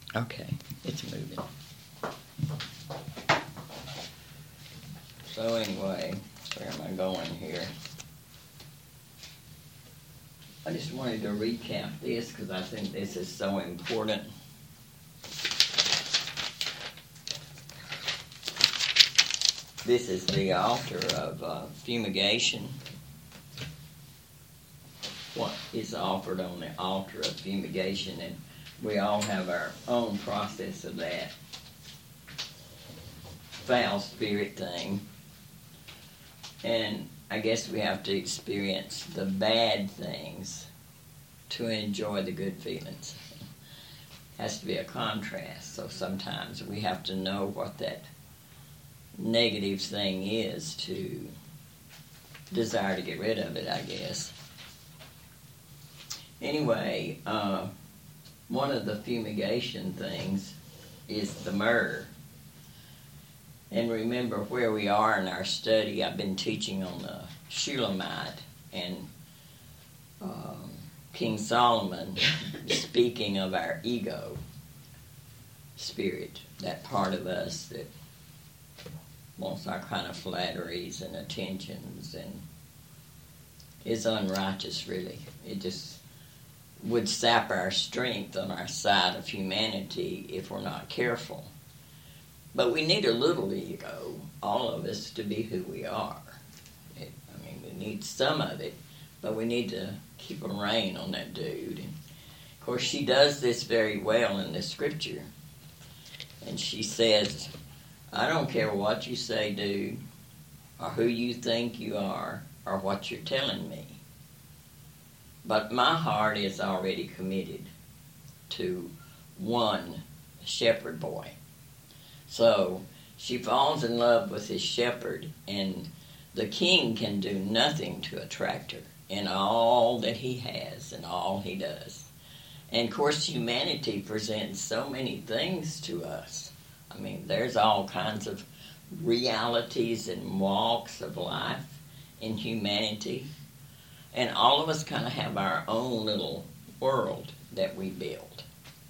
Okay, it's moving. So anyway, where am I going here? I just wanted to recap this because I think this is so important. This is the altar of fumigation. What is offered on the altar of fumigation, and we all have our own process of that foul spirit thing. And I guess we have to experience the bad things to enjoy the good feelings. It has to be a contrast. So sometimes we have to know what that negative thing is to desire to get rid of it, I guess. Anyway, one of the fumigation things is the myrrh. And remember where we are in our study. I've been teaching on the Shulamite and King Solomon speaking of our ego spirit, that part of us that wants our kind of flatteries and attentions and is unrighteous, really. It just would sap our strength on our side of humanity if we're not careful. But we need a little ego, all of us, to be who we are. We need some of it, but we need to keep a rein on that dude. And of course, she does this very well in the scripture. And she says, I don't care what you say, dude, or who you think you are, or what you're telling me. But my heart is already committed to one shepherd boy. So she falls in love with his shepherd, and the king can do nothing to attract her in all that he has and all he does. And of course, humanity presents so many things to us. There's all kinds of realities and walks of life in humanity. And all of us kind of have our own little world that we build.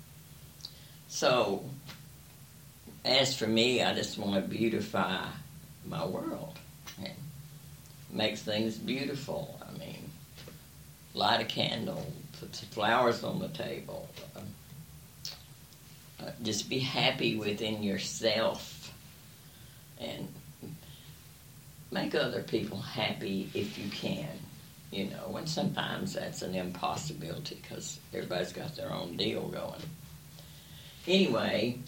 So, as for me, I just want to beautify my world and make things beautiful. Light a candle, put some flowers on the table. Just be happy within yourself and make other people happy if you can. And sometimes that's an impossibility because everybody's got their own deal going. Anyway,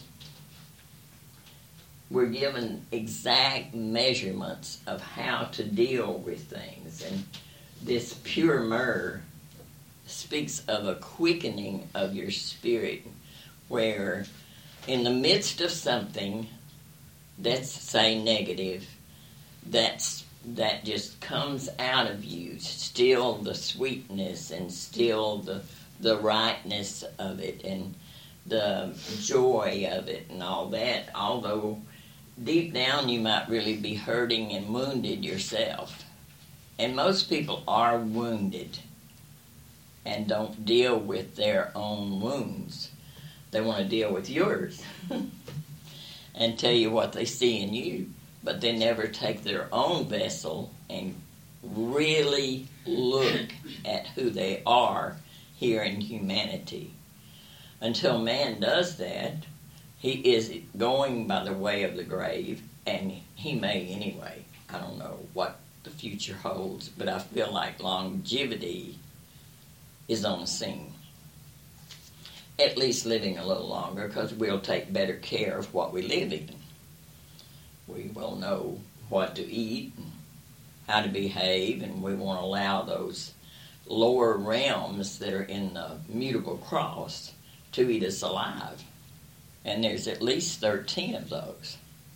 we're given exact measurements of how to deal with things. And this pure myrrh speaks of a quickening of your spirit where in the midst of something that's, say, negative, that just comes out of you, still the sweetness and still the rightness of it and the joy of it and all that, although deep down you might really be hurting and wounded yourself. And most people are wounded and don't deal with their own wounds. They want to deal with yours and tell you what they see in you, but they never take their own vessel and really look at who they are here in humanity. Until man does that, he is going by the way of the grave, and he may anyway. I don't know what the future holds, but I feel like longevity is on the scene. At least living a little longer, because we'll take better care of what we live in. We will know what to eat and how to behave, and we won't allow those lower realms that are in the mutable cross to eat us alive. And there's at least 13 of those.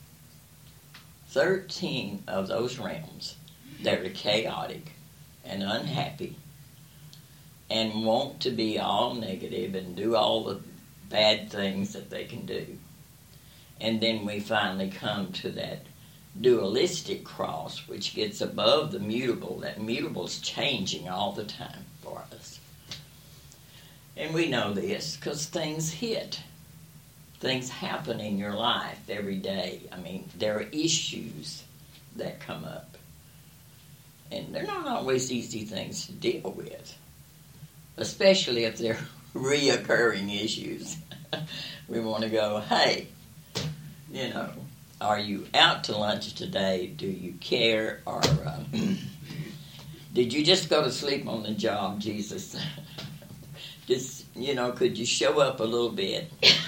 13 of those realms that are chaotic and unhappy and want to be all negative and do all the bad things that they can do. And then we finally come to that dualistic cross, which gets above the mutable. That mutable's changing all the time for us. And we know this because things hit. things happen in your life every day. I mean, there are issues that come up. And they're not always easy things to deal with, especially if they're reoccurring issues. We want to go, hey, are you out to lunch today? Do you care? Or did you just go to sleep on the job, Jesus? Just, could you show up a little bit?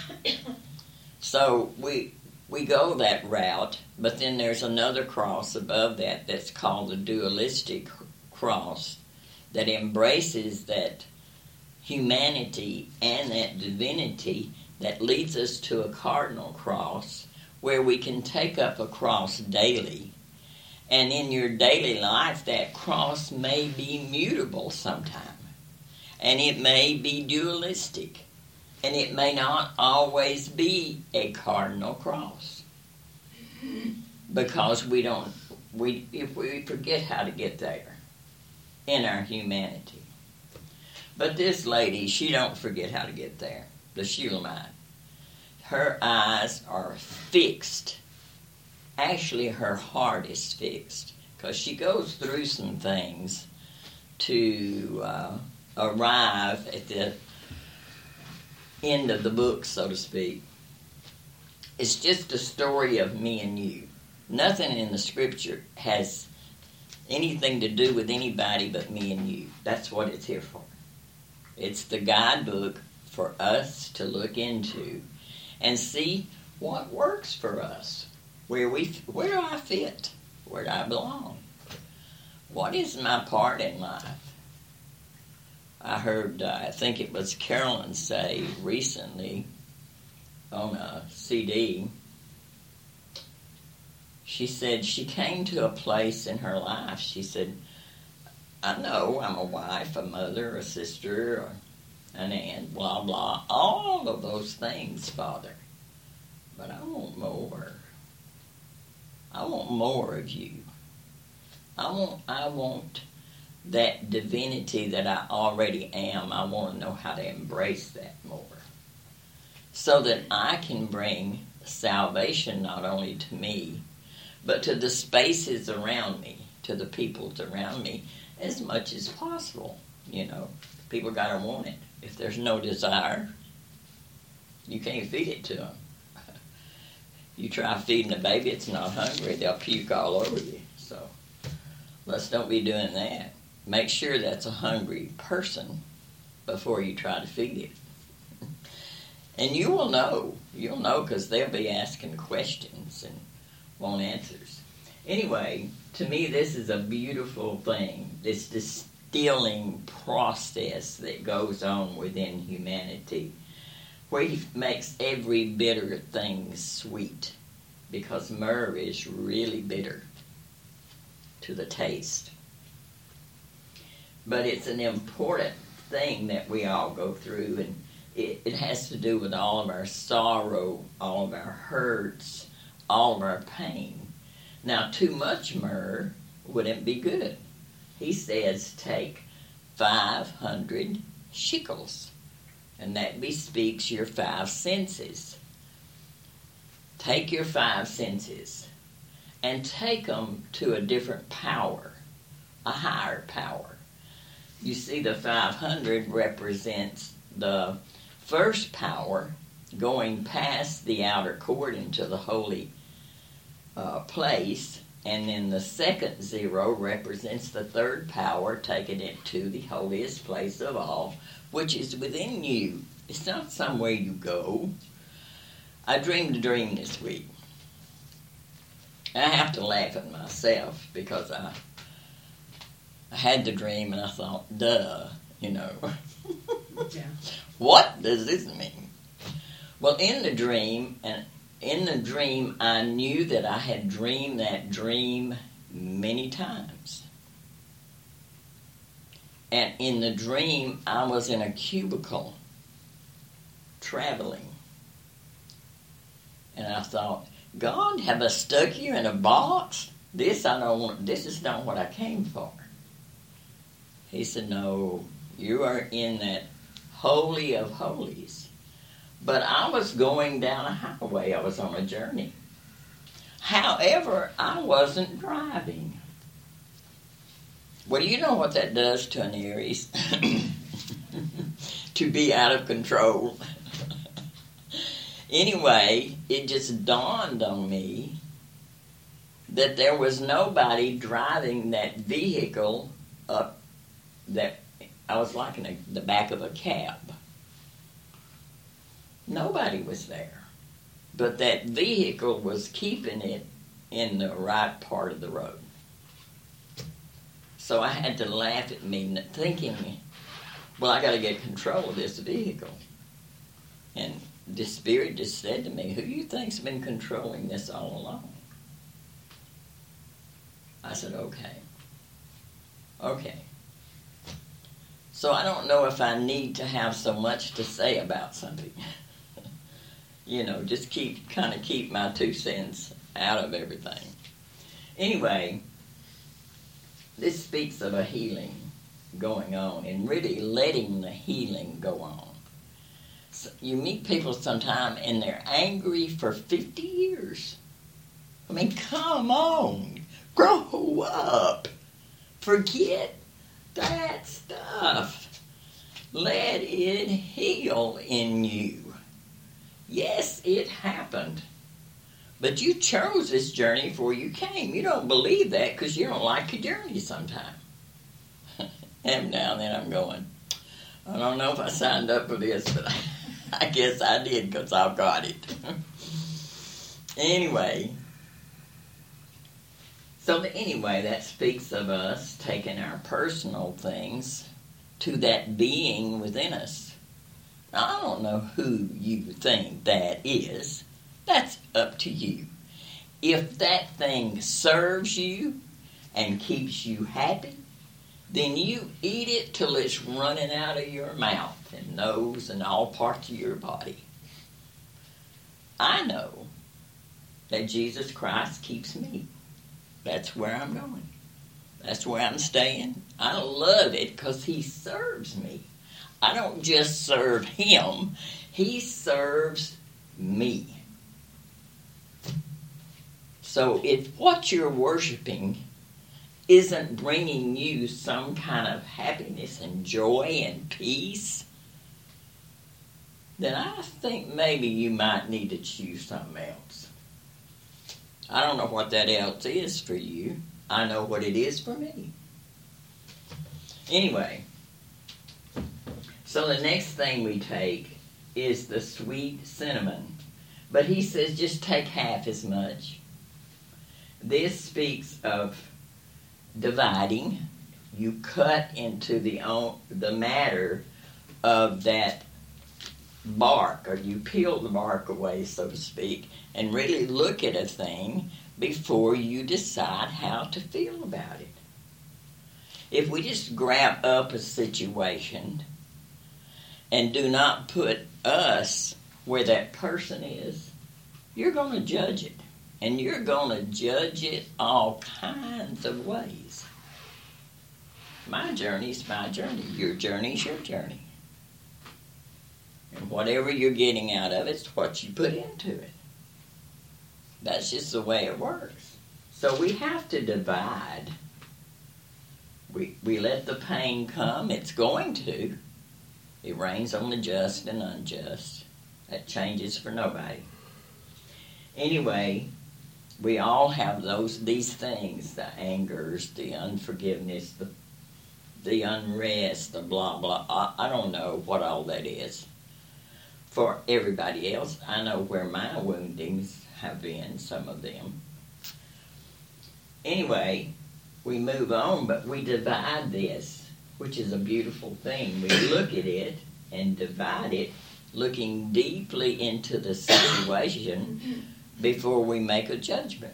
So we go that route, but then there's another cross above that that's called the dualistic cross that embraces that humanity and that divinity that leads us to a cardinal cross where we can take up a cross daily. And in your daily life, that cross may be mutable sometime. And it may be dualistic. And it may not always be a cardinal cross. Because if we forget how to get there in our humanity. But this lady, she don't forget how to get there, the Shulamite. Her eyes are fixed. Actually, her heart is fixed because she goes through some things to arrive at the end of the book, so to speak. It's just a story of me and you. Nothing in the scripture has anything to do with anybody but me and you. That's what it's here for. It's the guidebook for us to look into and see what works for us. Where do I fit? Where do I belong? What is my part in life? I heard, I think it was Carolyn say recently on a CD, she said she came to a place in her life, she said, I know I'm a wife, a mother, a sister, or an aunt, blah, blah, all of those things, Father. But I want more. I want more of you. I want that divinity that I already am. I want to know how to embrace that more. So that I can bring salvation not only to me, but to the spaces around me, to the peoples around me, as much as possible. People got to want it. If there's no desire, you can't feed it to them. You try feeding a baby, it's not hungry, they'll puke all over you. So let's don't be doing that. Make sure that's a hungry person before you try to feed it. And you will know. You'll know because they'll be asking questions and want answers. Anyway, to me this is a beautiful thing. This distilling process that goes on within humanity, where he makes every bitter thing sweet, because myrrh is really bitter to the taste. But it's an important thing that we all go through, and it has to do with all of our sorrow, all of our hurts, all of our pain. Now, too much myrrh wouldn't be good. He says take 500 shekels. And that bespeaks your 5 senses. Take your 5 senses and take them to a different power, a higher power. You see, the 500 represents the first power going past the outer court into the holy place, and then the second 0 represents the third power taking it to the holiest place of all, which is within you. It's not somewhere you go. I dreamed a dream this week. I have to laugh at myself because I had the dream and I thought, duh, Yeah. What does this mean? Well, in the dream, I knew that I had dreamed that dream many times. And in the dream, I was in a cubicle traveling. And I thought, God, have I stuck you in a box? This is not what I came for. He said, no, you are in that holy of holies, But I was going down a highway. I was on a journey. However, I wasn't driving. Well, you know what that does to an Aries? To be out of control. Anyway, it just dawned on me that there was nobody driving that vehicle up, that I was like in the back of a cab. Nobody was there. But that vehicle was keeping it in the right part of the road. So I had to laugh at me, thinking, well, I got to get control of this vehicle. And the Spirit just said to me, who do you think's been controlling this all along? I said, okay. So I don't know if I need to have so much to say about something. Just keep my 2 cents out of everything. Anyway, this speaks of a healing going on and really letting the healing go on. So you meet people sometime and they're angry for 50 years. I mean, come on. Grow up. Forget that stuff. Let it heal in you. Yes, it happened. But you chose this journey before you came. You don't believe that because you don't like your journey sometime. And now and then I'm going, I don't know if I signed up for this, but I guess I did because I've got it. Anyway, that speaks of us taking our personal things to that being within us. Now, I don't know who you think that is. That's up to you. If that thing serves you and keeps you happy, then you eat it till it's running out of your mouth and nose and all parts of your body. I know that Jesus Christ keeps me. That's where I'm going. That's where I'm staying. I love it because he serves me. I don't just serve him. He serves me. So if what you're worshiping isn't bringing you some kind of happiness and joy and peace, then I think maybe you might need to choose something else. I don't know what that else is for you. I know what it is for me. Anyway, so the next thing we take is the sweet cinnamon. But he says just take half as much. This speaks of dividing. You cut into the matter of that bark, or you peel the bark away, so to speak, and really look at a thing before you decide how to feel about it. If we just grab up a situation and do not put us where that person is, you're going to judge it. And you're going to judge it all kinds of ways. My journey's my journey. Your journey's your journey. And whatever you're getting out of it's what you put into it. That's just the way it works. So we have to divide. We let the pain come. It's going to. It rains on the just and unjust. That changes for nobody. Anyway, we all have these things, the angers, the unforgiveness, the unrest, the blah, blah. I don't know what all that is. For everybody else, I know where my woundings have been, some of them. Anyway, we move on, but we divide this, which is a beautiful thing. We look at it and divide it, looking deeply into the situation before we make a judgment.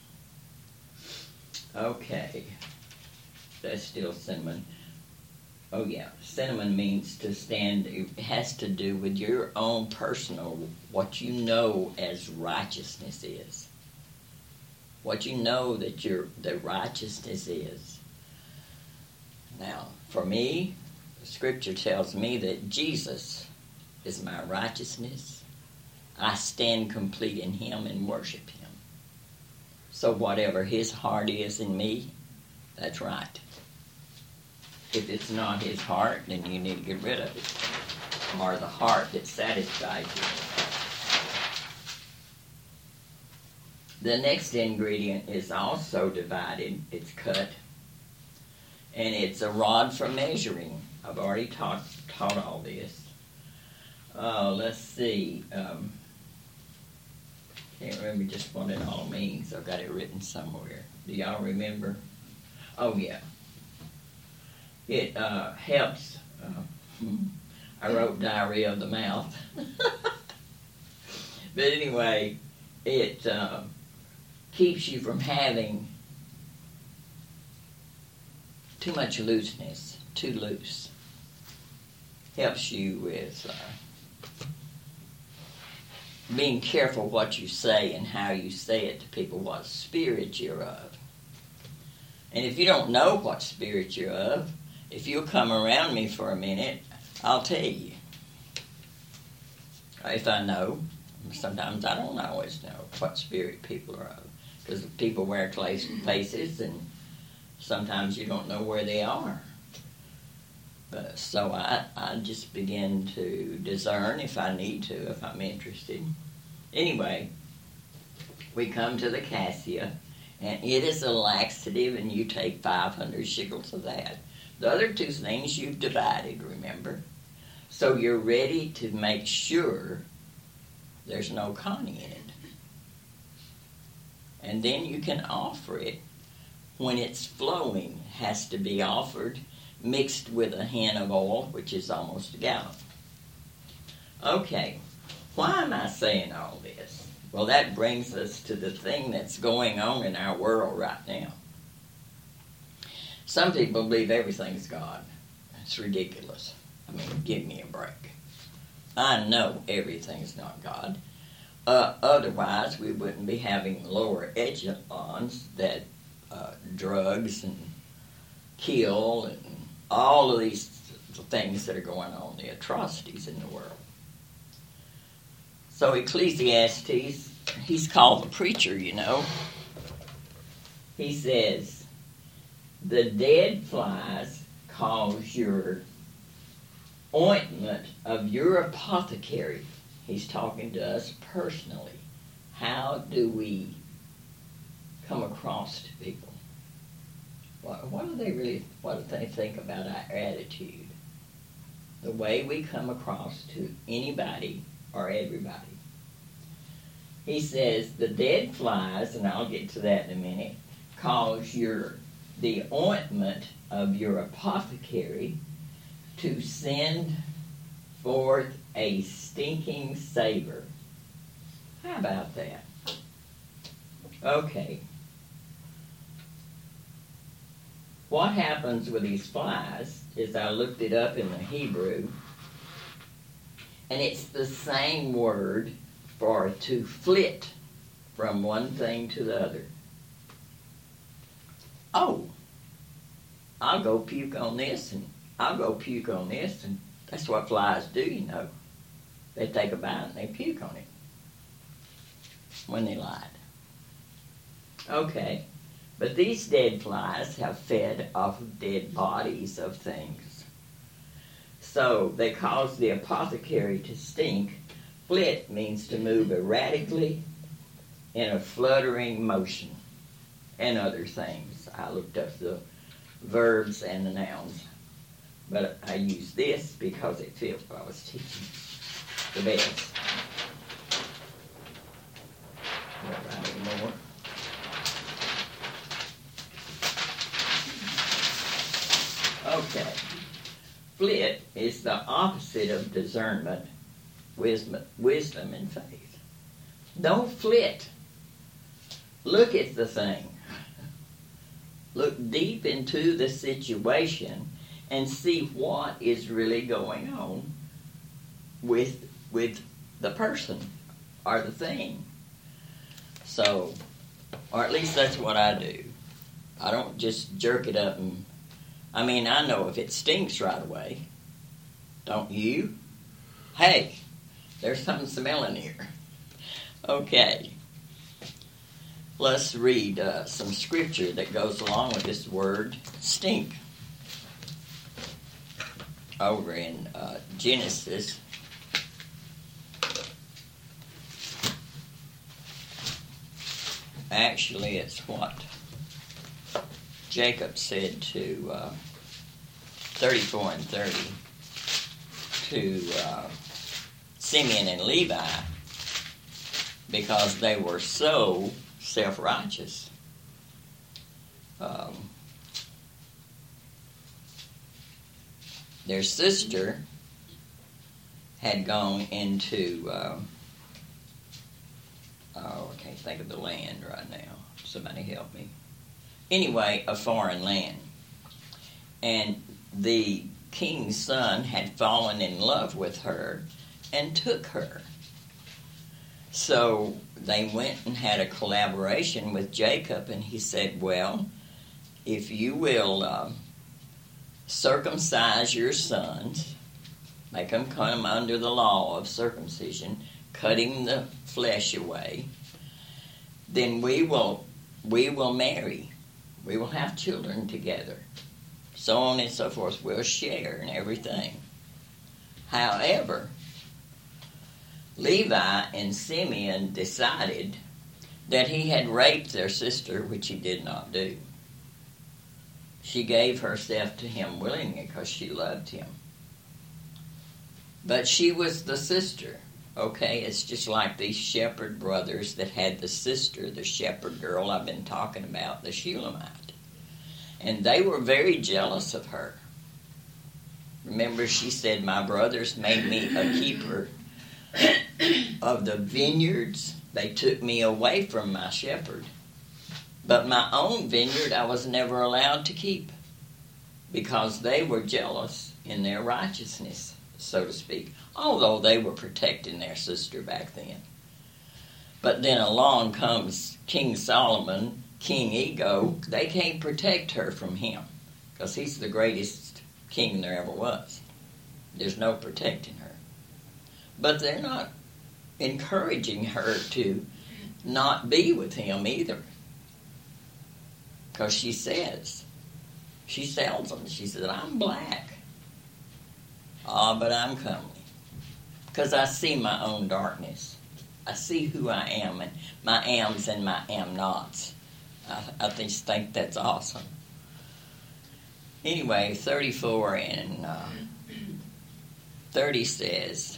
Okay. That's still cinnamon. Oh yeah, cinnamon means to stand. It has to do with your own personal, what you know as righteousness is. What you know that the righteousness is. Now, for me, the scripture tells me that Jesus is my righteousness. I stand complete in him and worship him. So whatever his heart is in me, that's right. If it's not his heart, then you need to get rid of it. Or the heart that satisfies you. The next ingredient is also divided. It's cut. And it's a rod for measuring. I've already taught all this. Let's see. Can't remember just what it all means. I've got it written somewhere. Do y'all remember? Oh, yeah. It helps. I wrote diarrhea of the mouth. But anyway, it keeps you from having too much looseness, too loose. Helps you with being careful what you say and how you say it to people, what spirit you're of. And if you don't know what spirit you're of, if you'll come around me for a minute, I'll tell you. If I know. Sometimes I don't always know what spirit people are of. Because people wear faces and sometimes you don't know where they are. So I just begin to discern if I need to, if I'm interested. Anyway, we come to the cassia, and it is a laxative, and you take 500 shekels of that. The other two things you've divided, remember? So you're ready to make sure there's no connie in it. And then you can offer it when it's flowing. Has to be offered mixed with a hin of oil, which is almost a gallon. Okay, why am I saying all this? Well, that brings us to the thing that's going on in our world right now. Some people believe everything's God. It's ridiculous. I mean, give me a break. I know everything's not God. Otherwise, we wouldn't be having lower echelons that drugs and kill and all of these things that are going on, the atrocities in the world. So Ecclesiastes, he's called the preacher, you know. He says, the dead flies cause your ointment of your apothecary. He's talking to us personally. How do we come across to people? What do they think about our attitude? The way we come across to anybody or everybody. He says the dead flies, and I'll get to that in a minute, cause the ointment of your apothecary to send forth a stinking savor. How about that? Okay. What happens with these flies is I looked it up in the Hebrew, and it's the same word for to flit from one thing to the other. Oh, I'll go puke on this, and I'll go puke on this, and that's what flies do, you know. They take a bite and they puke on it when they lied. Okay. But these dead flies have fed off of dead bodies of things. So they cause the apothecary to stink. Flit means to move erratically in a fluttering motion and other things. I looked up the verbs and the nouns. But I use this because it fits what I was teaching the best. Don't write anymore. Okay. Flit is the opposite of discernment, wisdom, and faith. Don't flit. Look at the thing. Look deep into the situation and see what is really going on with the person or the thing. So, or at least that's what I do. I don't just jerk it up and, I know if it stinks right away. Don't you? Hey, there's something smelling here. Okay. Let's read some scripture that goes along with this word, stink. Over in Genesis. Actually, it's what Jacob said to 34 and 30 to Simeon and Levi, because they were so self-righteous. Their sister had gone into, I can't think of the land right now. Somebody help me. Anyway, a foreign land. And the king's son had fallen in love with her and took her. So they went and had a collaboration with Jacob, and he said, well, if you will circumcise your sons, make them come under the law of circumcision, cutting the flesh away, then we will marry. We will have children together. So on and so forth. We'll share in everything. However, Levi and Simeon decided that he had raped their sister, which he did not do. She gave herself to him willingly because she loved him. But she was the sister. Okay, it's just like these shepherd brothers that had the sister, the shepherd girl I've been talking about, the Shulamite. And they were very jealous of her. Remember, she said, my brothers made me a keeper of the vineyards. They took me away from my shepherd. But my own vineyard I was never allowed to keep, because they were jealous in their righteousness, so to speak, although they were protecting their sister back then. But then along comes King Solomon, King Ego. They can't protect her from him, because he's the greatest king there ever was. There's no protecting her. But they're not encouraging her to not be with him either. Because she tells them, she said, I'm black. But I'm comely. Because I see my own darkness. I see who I am, and my ams and my am-nots. I just think that's awesome. Anyway, 34 and 30 says,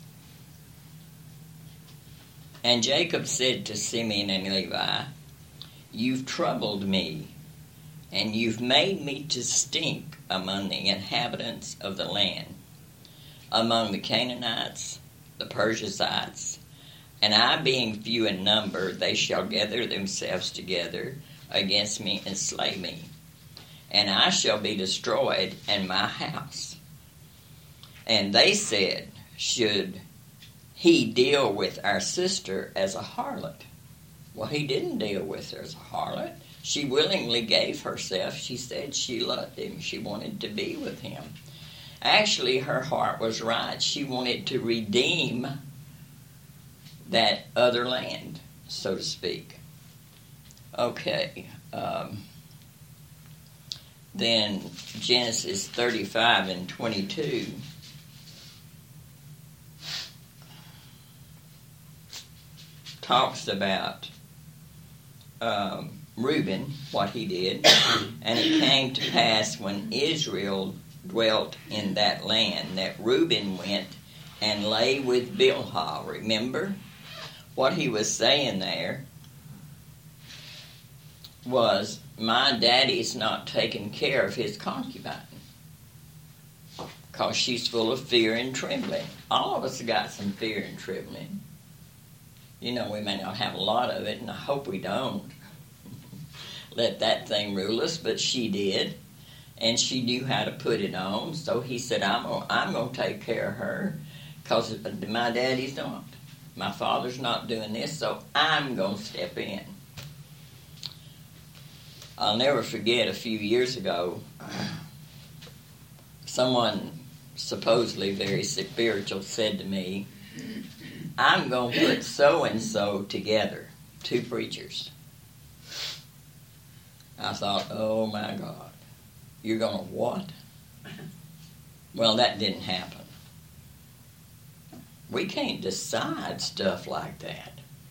and Jacob said to Simeon and Levi, you've troubled me, and you've made me to stink among the inhabitants of the land, among the Canaanites, the Perizzites, and I being few in number, they shall gather themselves together against me and slay me, and I shall be destroyed, and my house. And they said, should he deal with our sister as a harlot? Well, he didn't deal with her as a harlot. She willingly gave herself. She said she loved him. She wanted to be with him. Actually, her heart was right. She wanted to redeem that other land, so to speak. Okay. Then Genesis 35 and 22. Talks about Reuben, what he did. And it came to pass when Israel dwelt in that land that Reuben went and lay with Bilhah. Remember? What he was saying there was, my daddy's not taking care of his concubine, because she's full of fear and trembling. All of us got some fear and trembling. You know, we may not have a lot of it, and I hope we don't let that thing rule us, but she did, and she knew how to put it on. So he said, I'm going to take care of her, because my daddy's not. My father's not doing this, so I'm going to step in. I'll never forget, a few years ago, someone supposedly very spiritual, said to me, I'm going to put so-and-so together, two preachers. I thought, oh my God, you're going to what? Well, that didn't happen. We can't decide stuff like that.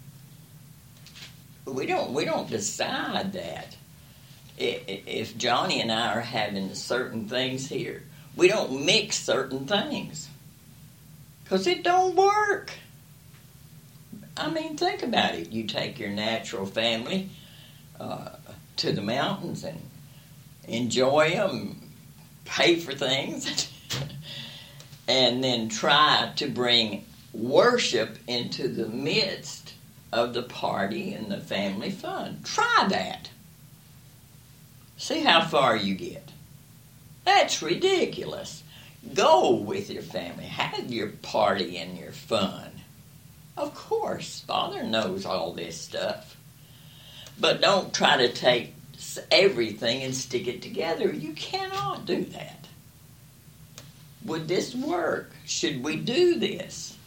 We don't decide that. If Johnny and I are having certain things here, we don't mix certain things. Because it don't work. I mean, think about it. You take your natural family to the mountains and enjoy them, pay for things, and then try to bring worship into the midst of the party and the family fun. Try that. See how far you get. That's ridiculous. Go with your family. Have your party and your fun. Of course, Father knows all this stuff. But don't try to take everything and stick it together. You cannot do that. Would this work? Should we do this?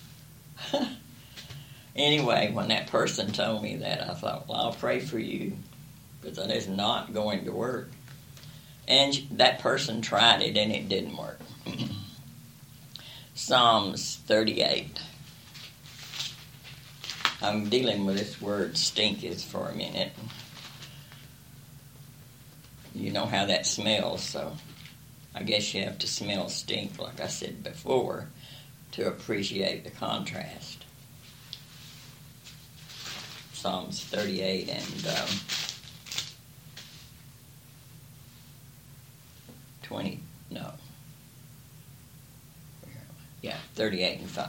Anyway, when that person told me that, I thought, well, I'll pray for you, but that is not going to work. And that person tried it, and it didn't work. Psalms 38. I'm dealing with this word stinketh for a minute. You know how that smells, so I guess you have to smell stink, like I said before, to appreciate the contrast. Psalms 38 and 20, no. 38 and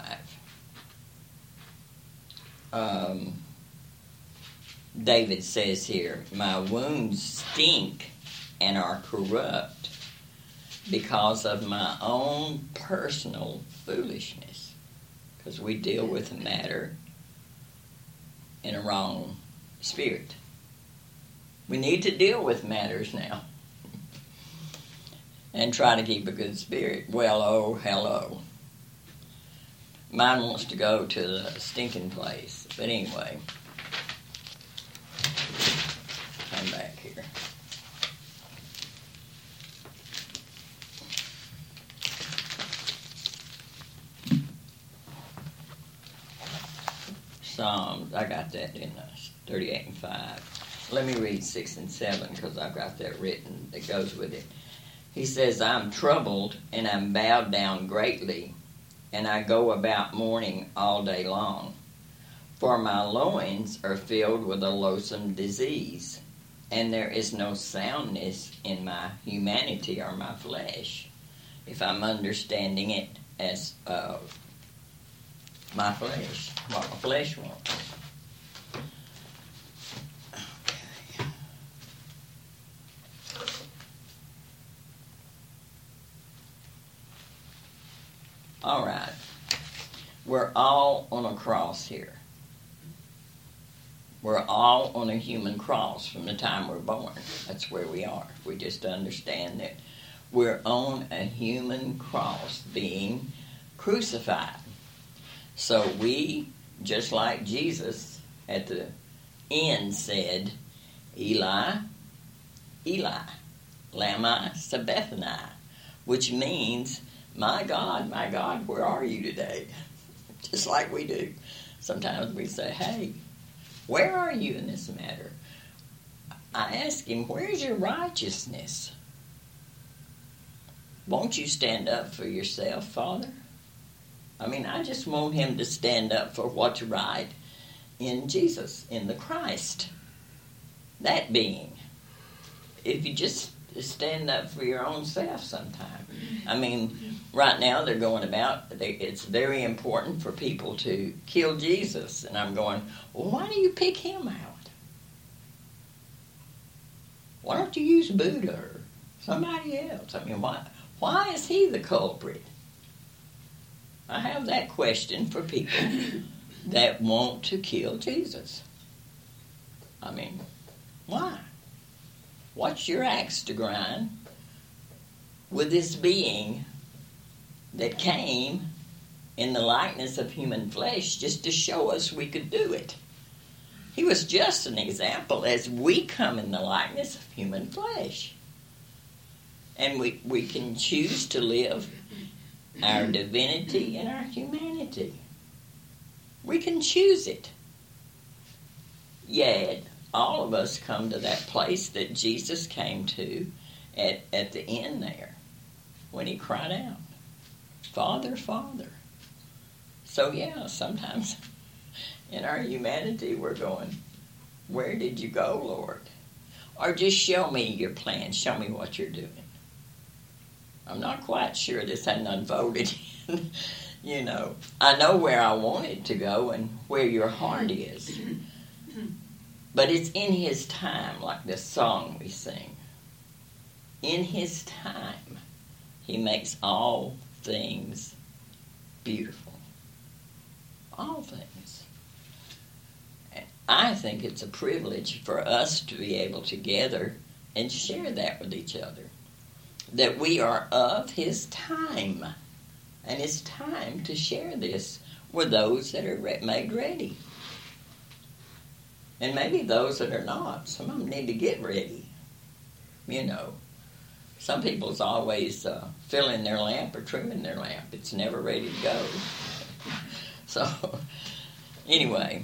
5. David says here, my wounds stink and are corrupt because of my own personal foolishness. Because we deal with the matter in a wrong spirit. We need to deal with matters now and try to keep a good spirit. Well, oh, hello. Mine wants to go to the stinking place. But anyway, come back here. Psalms, I got that in 38 and 5. Let me read 6 and 7 because I've got that written that goes with it. He says, I'm troubled and I'm bowed down greatly, and I go about mourning all day long. For my loins are filled with a loathsome disease, and there is no soundness in my humanity or my flesh, if I'm understanding it as my flesh, what my flesh wants. Okay. All right. We're all on a cross here. We're all on a human cross from the time we're born. That's where we are. We just understand that we're on a human cross being crucified. So we, just like Jesus at the end said, Eli, Eli, lama sabachthani, which means, my God, where are you today? Just like we do. Sometimes we say, hey, where are you in this matter? I ask him, where's your righteousness? Won't you stand up for yourself, Father? I mean, I just want him to stand up for what's right in Jesus, in the Christ. That being, if you just stand up for your own self sometime. I mean, right now they're going about, it's very important for people to kill Jesus. And I'm going, well, why do you pick him out? Why don't you use Buddha or somebody else? I mean, why is he the culprit? I have that question for people that want to kill Jesus. I mean, why? What's your axe to grind with this being that came in the likeness of human flesh just to show us we could do it. He was just an example as we come in the likeness of human flesh. And we can choose to live our divinity and our humanity. We can choose it. Yet, all of us come to that place that Jesus came to at the end there when he cried out, Father, Father. So yeah, sometimes in our humanity we're going, where did you go, Lord? Or just show me your plan. Show me what you're doing. I'm not quite sure this hadn't unfolded. You know, I know where I want it to go and where your heart is. But it's in his time, like this song we sing. In his time, he makes all things beautiful. All things. And I think it's a privilege for us to be able to gather and share that with each other. That we are of his time. And it's time to share this with those that are made ready. And maybe those that are not. Some of them need to get ready. You know. Some people's always filling their lamp or trimming their lamp. It's never ready to go. So, anyway.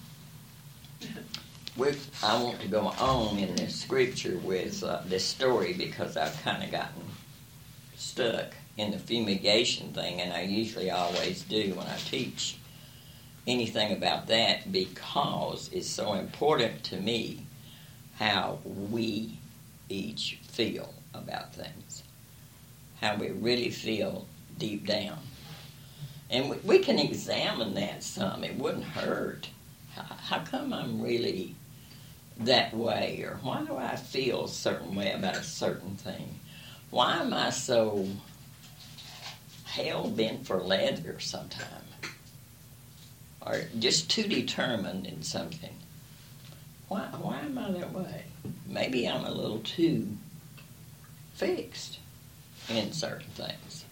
I want to go on in this scripture with this story because I've kind of gotten stuck in the fumigation thing, and I usually always do when I teach anything about that because it's so important to me how we each feel about things, how we really feel deep down. And we can examine that some. It wouldn't hurt. How come I'm really that way? Or why do I feel a certain way about a certain thing? Why am I so hell-bent for leather sometime? Or just too determined in something? Why am I that way? Maybe I'm a little too fixed in certain things.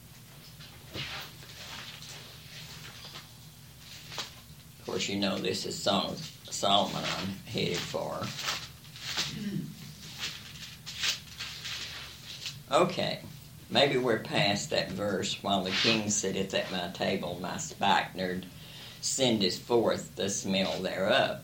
Of course, you know this is Song of Solomon I'm headed for. Okay, maybe we're past that verse. While the king sitteth at my table, my spikenard sendeth forth the smell thereof.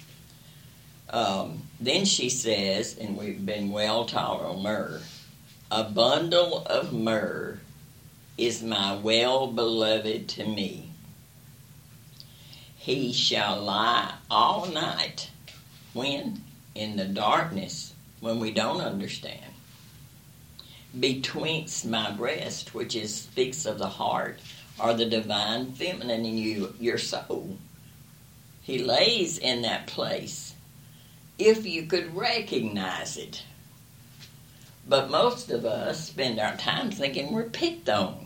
Then she says, and we've been well taught on myrrh, a bundle of myrrh is my well-beloved to me. He shall lie all night. When? In the darkness, when we don't understand. Betwixt my breast, which speaks of the heart, or the divine feminine in you, your soul. He lays in that place, if you could recognize it. But most of us spend our time thinking we're picked on.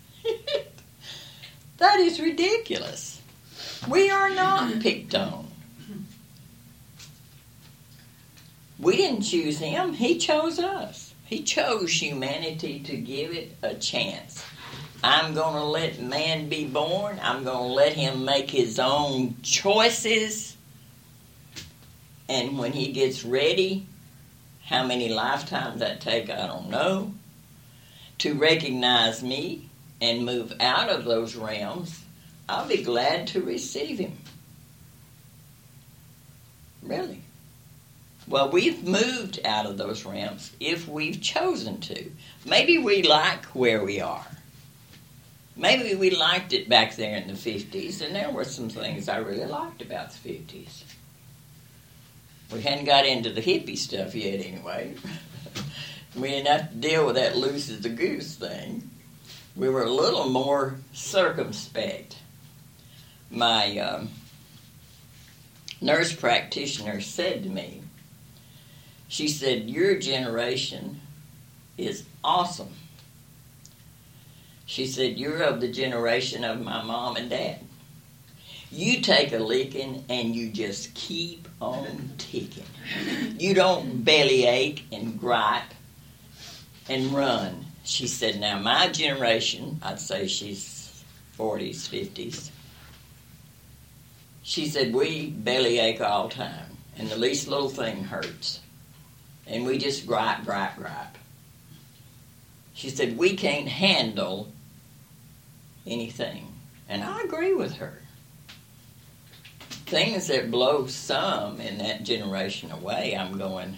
That is ridiculous. We are not picked on. We didn't choose him. He chose us. He chose humanity to give it a chance. I'm going to let man be born. I'm going to let him make his own choices. And when he gets ready, how many lifetimes that take, I don't know, to recognize me and move out of those realms, I'll be glad to receive him. Really. Well, we've moved out of those realms if we've chosen to. Maybe we like where we are. Maybe we liked it back there in the 50s, and there were some things I really liked about the 50s. We hadn't got into the hippie stuff yet anyway. We didn't have to deal with that loose as a goose thing. We were a little more circumspect. My nurse practitioner said to me, she said, your generation is awesome. She said, you're of the generation of my mom and dad. You take a licking and you just keep on ticking. You don't bellyache and gripe and run. she said, now my generation, I'd say she's 40s, 50s, she said, we bellyache all the time, and the least little thing hurts. And we just gripe. She said, we can't handle anything. And I agree with her. Things that blow some in that generation away, I'm going,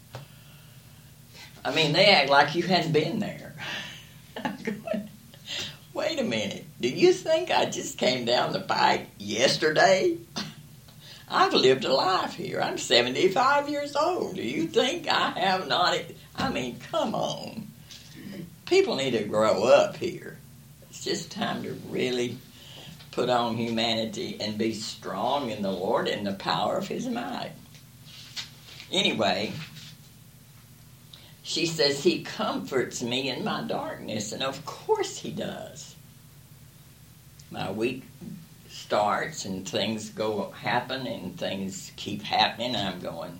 I mean, they act like you hadn't been there. I'm going, wait a minute. Do you think I just came down the pike yesterday? I've lived a life here. I'm 75 years old. Do you think I have not? I mean, come on. People need to grow up here. It's just time to really put on humanity and be strong in the Lord and the power of His might. Anyway, she says, He comforts me in my darkness, and of course He does. My week starts and things happen and things keep happening, and I'm going,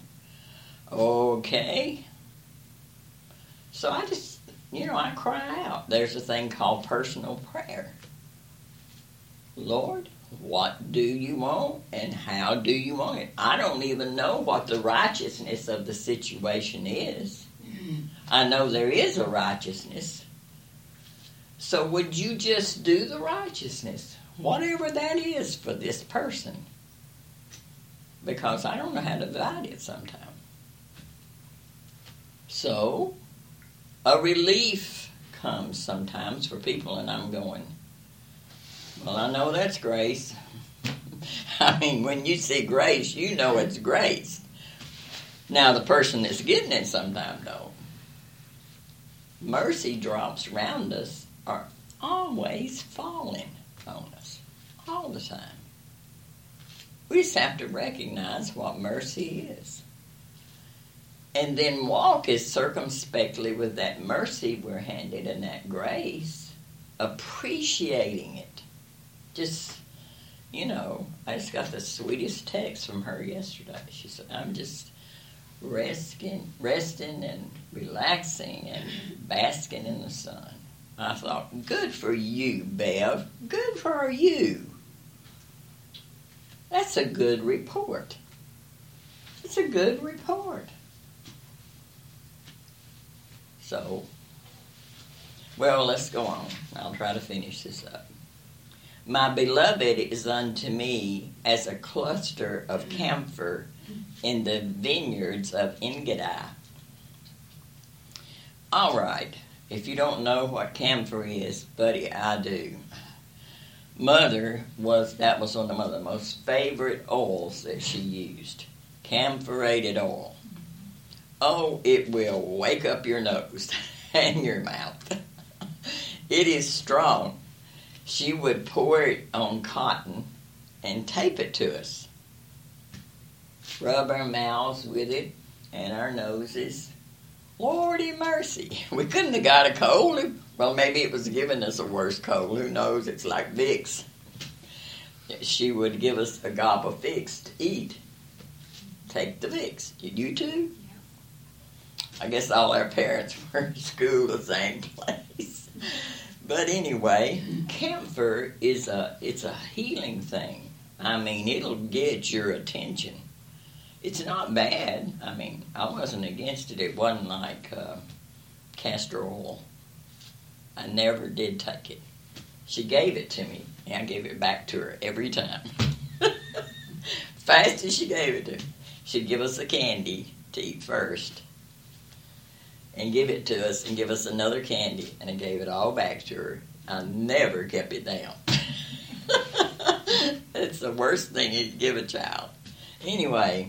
okay. So I just, I cry out. There's a thing called personal prayer. Lord, what do you want and how do you want it? I don't even know what the righteousness of the situation is. I know there is a righteousness. So would you just do the righteousness, whatever that is for this person? Because I don't know how to divide it sometimes. So a relief comes sometimes for people, and I'm going, well, I know that's grace. I mean, when you see grace, you know it's grace. Now, the person that's getting it sometimes don't. Mercy drops around us are always falling on us, all the time. We just have to recognize what mercy is. And then walk as circumspectly with that mercy we're handed and that grace, appreciating it. Just, I just got the sweetest text from her yesterday. She said, I'm just resting and relaxing and basking in the sun. I thought, good for you, Bev. Good for you. That's a good report. It's a good report. So, well, let's go on. I'll try to finish this up. My beloved is unto me as a cluster of camphor in the vineyards of Engedi. All right, if you don't know what camphor is, buddy, I do. That was one of the most favorite oils that she used. Camphorated oil. Oh, it will wake up your nose and your mouth. It is strong. She would pour it on cotton and tape it to us. Rub our mouths with it and our noses. Lordy mercy. We couldn't have got a cold. Well, maybe it was giving us a worse cold. Who knows? It's like Vicks. She would give us a gob of Vicks to eat. Take the Vicks. Did you too? I guess all our parents were in school the same place. But anyway, camphor it's a healing thing. I mean, it'll get your attention. It's not bad. I mean, I wasn't against it. It wasn't like castor oil. I never did take it. She gave it to me, and I gave it back to her every time. Fast as she gave it to me. She'd give us a candy to eat first, and give it to us, and give us another candy, and I gave it all back to her. I never kept it down. It's the worst thing you can give a child. Anyway,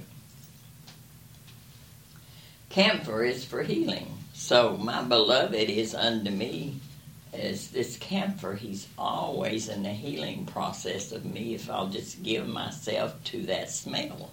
camphor is for healing. So my beloved is unto me as this camphor. He's always in the healing process of me if I'll just give myself to that smell.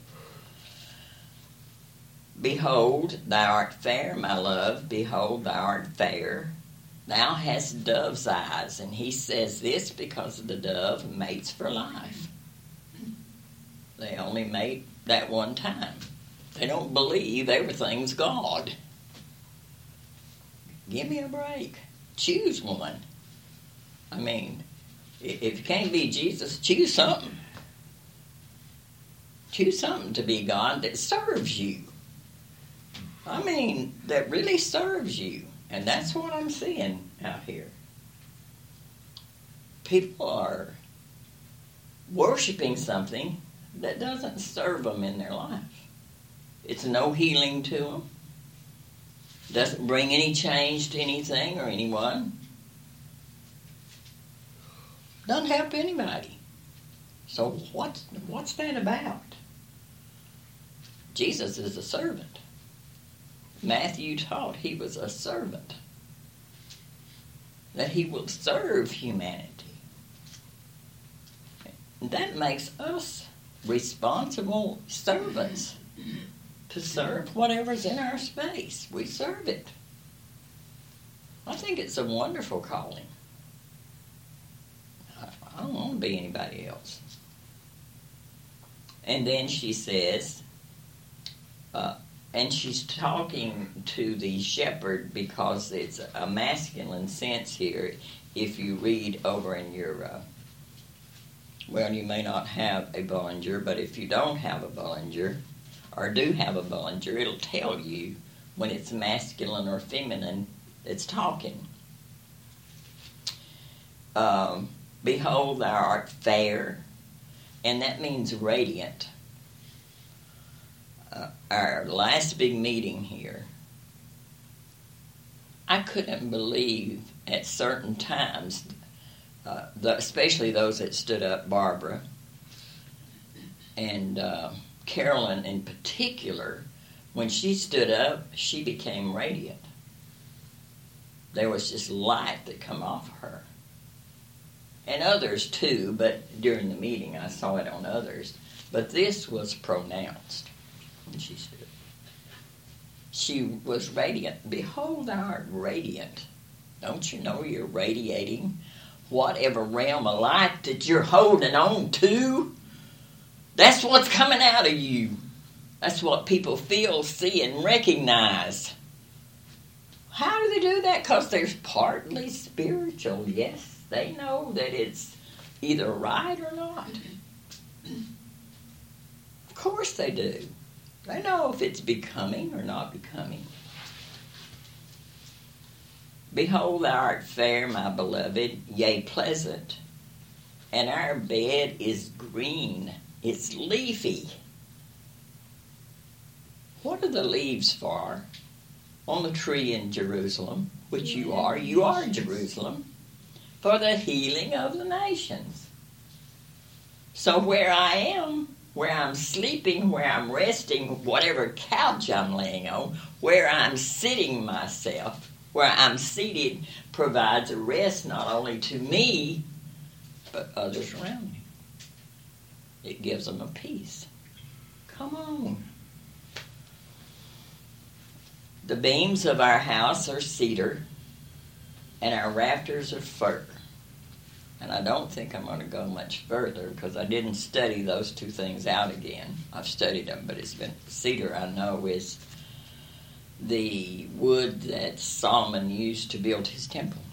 Behold, thou art fair, my love. Behold, thou art fair. Thou hast dove's eyes. And he says this because the dove mates for life. They only mate that one time. They don't believe everything's God. Give me a break. choose one. I mean, if you can't be Jesus, choose something. Choose something to be God that serves you. I mean, that really serves you. And that's what I'm seeing out here. People are worshiping something that doesn't serve them in their life. It's no healing to them. Doesn't bring any change to anything or anyone. Doesn't help anybody. So what's that about? Jesus is a servant. Matthew taught he was a servant. That he will serve humanity. That makes us responsible servants to serve whatever's in our space. We serve it. I think it's a wonderful calling. I don't want to be anybody else. And then she says, and she's talking to the shepherd because it's a masculine sense here. If you read over in your, well, you may not have a Bullinger, but if you don't have a Bullinger, or do have a Bullinger, it'll tell you when it's masculine or feminine that's talking. Behold, thou art fair, and that means radiant. Our last big meeting here, I couldn't believe at certain times, especially those that stood up, Barbara, and Carolyn in particular, when she stood up, she became radiant. There was just light that come off her. And others too, but during the meeting I saw it on others. But this was pronounced when she stood. She was radiant. Behold, thou art radiant. Don't you know you're radiating whatever realm of light that you're holding on to? That's what's coming out of you. That's what people feel, see, and recognize. How do they do that? Because they're partly spiritual, yes. They know that it's either right or not. Of course they do. They know if it's becoming or not becoming. Behold, thou art fair, my beloved, yea, pleasant, and our bed is green. It's leafy. What are the leaves for? On the tree in Jerusalem, which you are Jerusalem, for the healing of the nations. So where I am, where I'm sleeping, where I'm resting, whatever couch I'm laying on, where I'm sitting myself, where I'm seated, provides a rest not only to me, but others around me. It gives them a peace. Come on. The beams of our house are cedar, and our rafters are fir. And I don't think I'm going to go much further because I didn't study those two things out again. I've studied them, but it's been cedar, I know, is the wood that Solomon used to build his temple.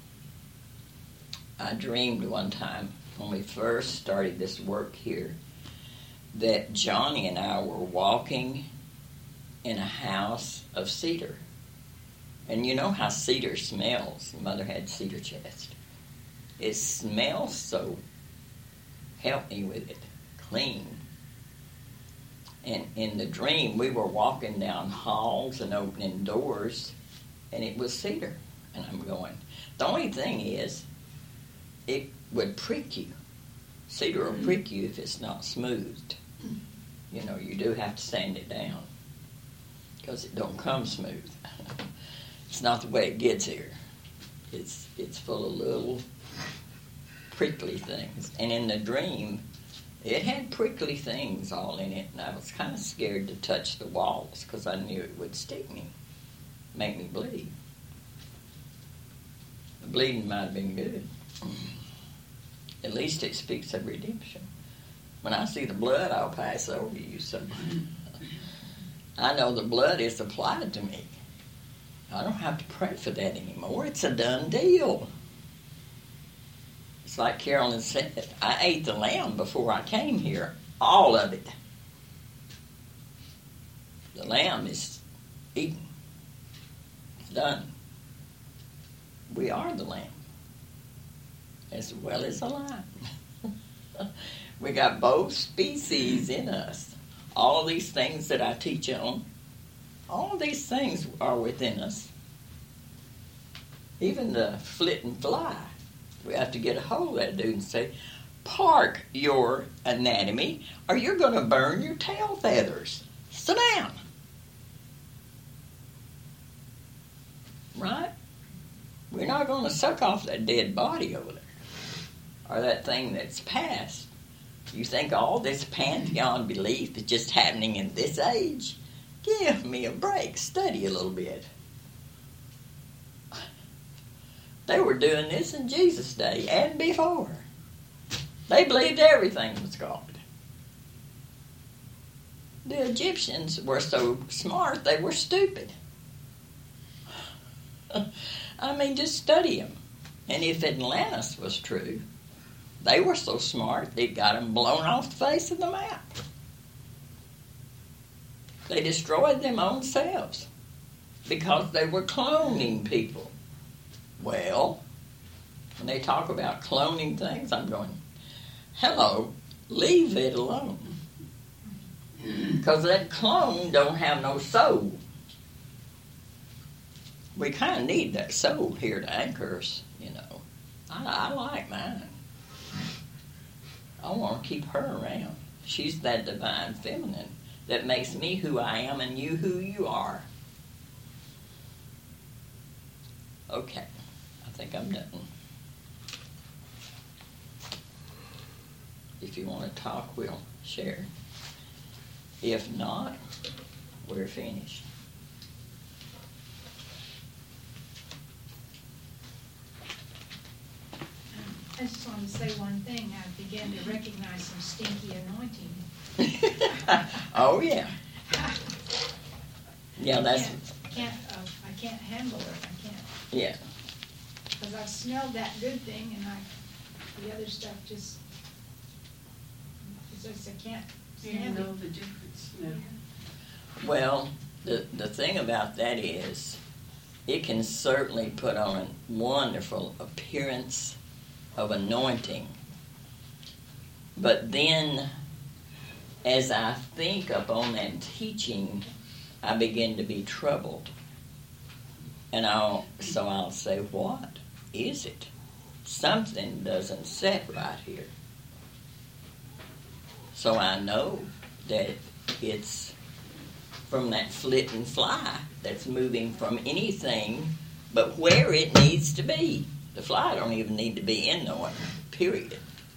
I dreamed one time when we first started this work here that Johnny and I were walking in a house of cedar. And you know how cedar smells. Mother had cedar chest. It smells so, help me with it, clean. And in the dream, we were walking down halls and opening doors, and it was cedar. And I'm going, the only thing is, it would prick you. Cedar will prick you if it's not smoothed. You know, you do have to sand it down because it don't come smooth. It's not the way it gets here. It's full of little prickly things. And in the dream, it had prickly things all in it, and I was kind of scared to touch the walls because I knew it would stick me, make me bleed. The bleeding might have been good. At least it speaks of redemption. When I see the blood, I'll pass over you. So I know the blood is applied to me. I don't have to pray for that anymore. It's a done deal. It's like Carolyn said, I ate the lamb before I came here. All of it. The lamb is eaten. It's done. We are the lamb, as well as the lion. We got both species in us. All of these things that I teach on, all of these things are within us. Even the flitting fly. We have to get a hold of that dude and say, park your anatomy or you're going to burn your tail feathers. Sit down. Right? We're not going to suck off that dead body over there. Or that thing that's past. You think all this pantheon belief is just happening in this age? Give me a break. Study a little bit. They were doing this in Jesus' day and before. They believed everything was God. The Egyptians were so smart, they were stupid. I mean, just study them. And if Atlantis was true, they were so smart, they got them blown off the face of the map. They destroyed them own selves because they were cloning people. Well, when they talk about cloning things, I'm going, hello, leave it alone. Because that clone don't have no soul. We kind of need that soul here to anchor us, you know. I like mine. I want to keep her around. She's that divine feminine that makes me who I am and you who you are. Okay, I think I'm done. If you want to talk, we'll share. If not, we're finished. I just want to say one thing. I began to recognize some stinky anointing. Oh, yeah. Yeah, that's... I can't handle it. I can't. Yeah. Because I've smelled that good thing, and the other stuff just I can't stand You know it. the difference. No. Well, the thing about that is, it can certainly put on a wonderful appearance of anointing. But then, as I think upon that teaching, I begin to be troubled. And I'll say, what is it? Something doesn't set right here. So I know that it's from that flitting fly that's moving from anything but where it needs to be. The fly don't even need to be in no one, period.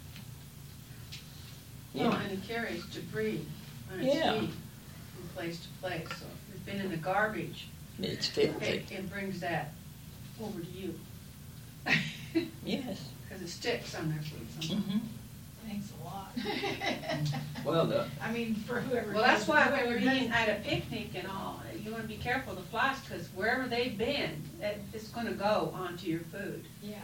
No, and it carries debris on its feet from place to place. So if it's been in the garbage, It's filthy. it brings that over to you. Yes. Because it sticks on their feet sometimes. Mm-hmm. Thanks a lot. Well, I mean, for whoever. Well, that's why whoever when we're does eating it. at a picnic and all, you want to be careful of the flies because wherever they've been, it's going to go onto your food. Yeah.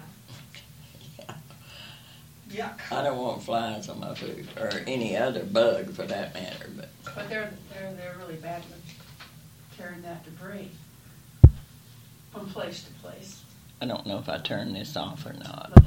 Yuck. I don't want flies on my food, or any other bug for that matter. But they're really bad with carrying that debris from place to place. I don't know if I turn this off or not.